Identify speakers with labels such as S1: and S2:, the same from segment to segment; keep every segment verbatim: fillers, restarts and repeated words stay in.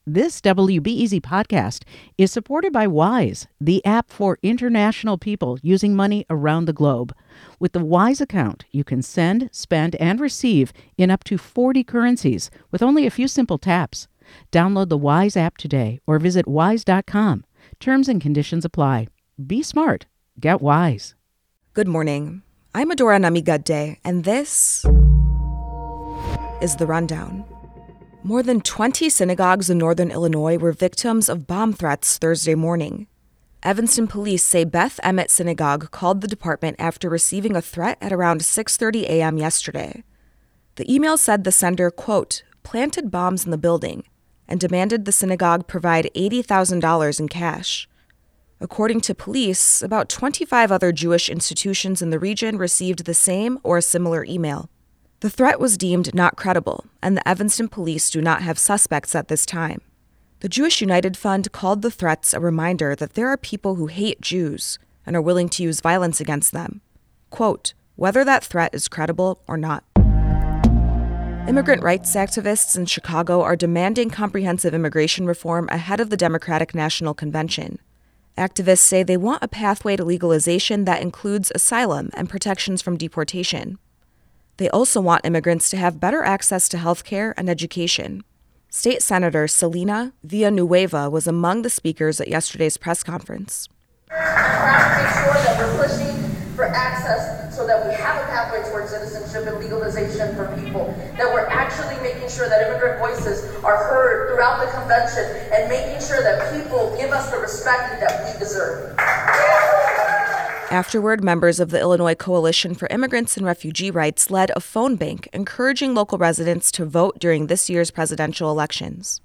S1: This W B E Z podcast is supported by Wise, the app for international people using money around the globe. With the Wise account, you can send, spend, and receive in up to forty currencies with only a few simple taps. Download the Wise app today or visit wise dot com. Terms and conditions apply. Be smart. Get Wise.
S2: Good morning. I'm Adora Namigadde, and this is The Rundown. More than twenty synagogues in northern Illinois were victims of bomb threats Thursday morning. Evanston police say Beth Emmet Synagogue called the department after receiving a threat at around six thirty a.m. yesterday. The email said the sender, quote, planted bombs in the building and demanded the synagogue provide eighty thousand dollars in cash. According to police, about twenty-five other Jewish institutions in the region received the same or a similar email. The threat was deemed not credible, and the Evanston police do not have suspects at this time. The Jewish United Fund called the threats a reminder that there are people who hate Jews and are willing to use violence against them. Quote, whether that threat is credible or not. Immigrant rights activists in Chicago are demanding comprehensive immigration reform ahead of the Democratic National Convention. Activists say they want a pathway to legalization that includes asylum and protections from deportation. They also want immigrants to have better access to health care and education. State Senator Selena Villanueva was among the speakers at yesterday's press conference.
S3: We have to make sure that we're pushing for access so that we have a pathway towards citizenship and legalization for people, that we're actually making sure that immigrant voices are heard throughout the convention and making sure that people give us the respect that we deserve.
S2: Afterward, members of the Illinois Coalition for Immigrants and Refugee Rights led a phone bank encouraging local residents to vote during this year's presidential elections.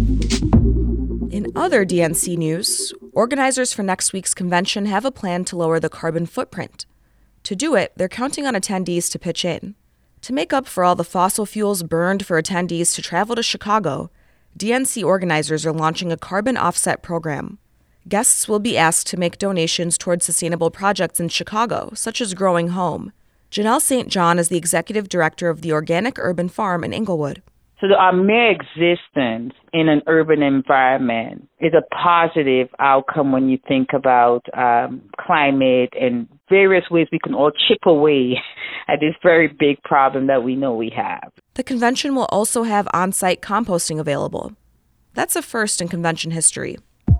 S2: In other D N C news, organizers for next week's convention have a plan to lower the carbon footprint. To do it, they're counting on attendees to pitch in. To make up for all the fossil fuels burned for attendees to travel to Chicago, D N C organizers are launching a carbon offset program. Guests will be asked to make donations towards sustainable projects in Chicago, such as Growing Home. Janelle Saint John is the executive director of the Organic Urban Farm in Englewood.
S4: So our mere existence in an urban environment is a positive outcome when you think about um, climate and various ways we can all chip away at this very big problem that we know we have.
S2: The convention will also have on-site composting available. That's a first in convention history.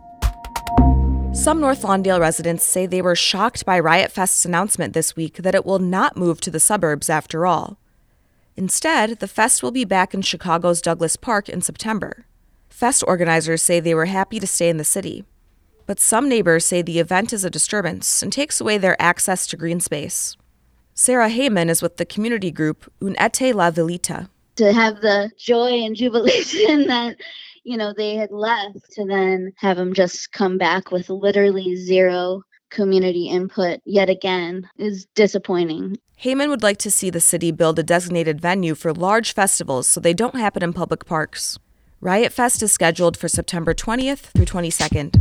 S2: Some North Lawndale residents say they were shocked by Riot Fest's announcement this week that it will not move to the suburbs after all. Instead, the fest will be back in Chicago's Douglas Park in September. Fest organizers say they were happy to stay in the city. But some neighbors say the event is a disturbance and takes away their access to green space. Sarah Heyman is with the community group Unete La Villita.
S5: To have the joy and jubilation that, you know, they had left, to then have them just come back with literally zero community input yet again is disappointing.
S2: Heyman would like to see the city build a designated venue for large festivals so they don't happen in public parks. Riot Fest is scheduled for September twentieth through twenty-second.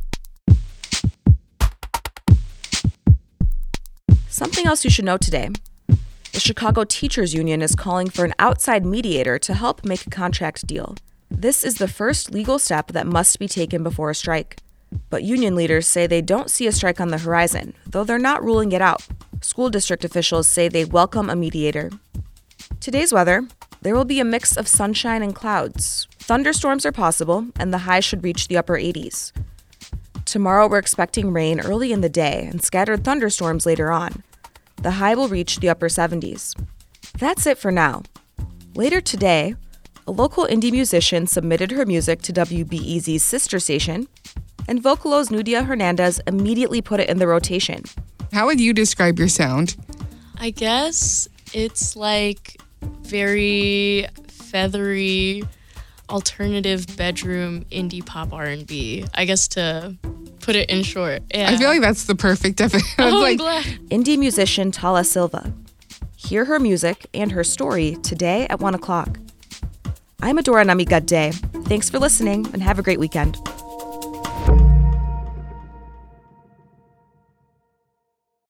S2: Something else you should know today. The Chicago Teachers Union is calling for an outside mediator to help make a contract deal. This is the first legal step that must be taken before a strike. But union leaders say they don't see a strike on the horizon, though they're not ruling it out. School district officials say they welcome a mediator. Today's weather: there will be a mix of sunshine and clouds. Thunderstorms are possible, and the high should reach the upper eighties. Tomorrow we're expecting rain early in the day and scattered thunderstorms later on. The high will reach the upper seventies. That's it for now. Later today, a local indie musician submitted her music to W B E Z's sister station, and Vocalo's Nudia Hernandez immediately put it in the rotation.
S6: How would you describe your sound?
S7: I guess it's like very feathery, alternative bedroom indie pop R and B. I guess to put it in short. Yeah.
S6: I feel like that's the perfect definition.
S7: Oh,
S6: like,
S7: I'm glad.
S2: Indie musician Tala Silva. Hear her music and her story today at one o'clock. I'm Adora Namigadde. Thanks for listening and have a great weekend.